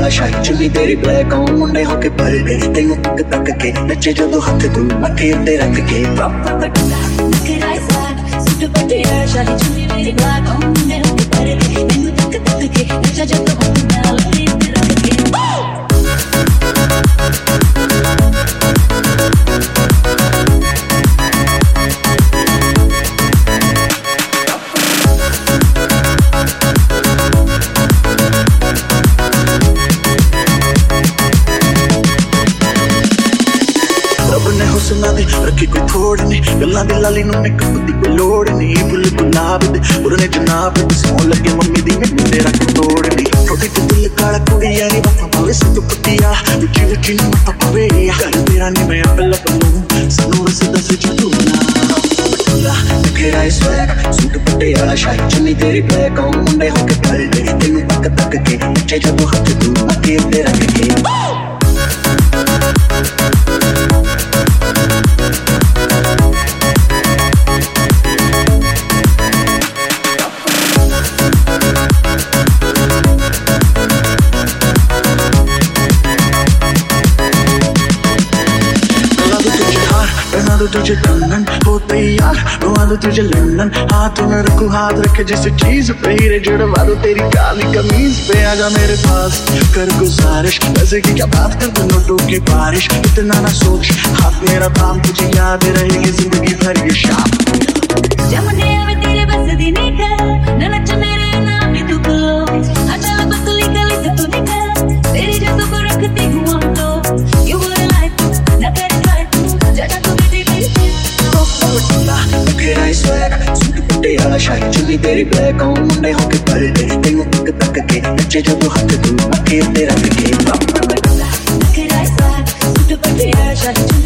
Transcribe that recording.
वाला शाही चुन्नी तेरी ब्लैक ऑन मुंडे होके बल्ले तेनू तक तक के नचे जदों हथ तू मथे उत्ते रख के पापा पटला नखरा साथ सूट पटिया शाही चुन्नी तेरी ब्लैक ऑन मुंडे होके बल्ले तेनू तक तक के नचे जदों हथ नाल मथे उत्ते रख के हुस्ना दे रखी कोई थोड़ नहीं गल्लां दी लाली नूं मेकअप दी कोई लोड़ नहीं फुल गुलाब दे उड़ने जनाब दे सौ लगे मम्मी दी मैनूं तेरा कोई तोड़ नहीं छोटी तू दिल काला कुड़िया नी वफा पावे सिद्ध पतिया रुचि रुचि नूं मत पावे कर तेरा नी मैं अपल पलूं सनूर से दस जदू ना पटला नखरा स्वैग सूट पटियाला शाही चुन्नी तेरी ब्लैक ऑन मुंडे होके बल्ले तेनू तक तक के नचे जदों हथ तू मथे उत्ते रख के तुझे कंगन हो तैयार रोआ दो तुझे लंदन हाथों में रखूं हाथ रखे जिस चीज पे हीरे जुड़वा दो तेरी काली कमीज पे आजा मेरे पास कर गुजारिश वैसे की क्या बात कर दो नोटों की बारिश इतना ना सोच हाथ मेरा थाम तुझे याद रहेगी जिंदगी भर ये शाम जमने आवे तेरे बस दी निकल न नच मेरे नाम भी तू को अच्छा पतली गली से तू निकल तेरी जैसों को रखती हूँ हम तो you were like ना तेरे like जटा तू नखरा स्वैग सूट पटियाला शाही चुन्नी तेरी ब्लैक ऑन मुंडे होके बल्ले तेनू तक तक के नचे जदों हथ तू मथे उत्ते रख के नखरा स्वैग सूट पटियाला शाही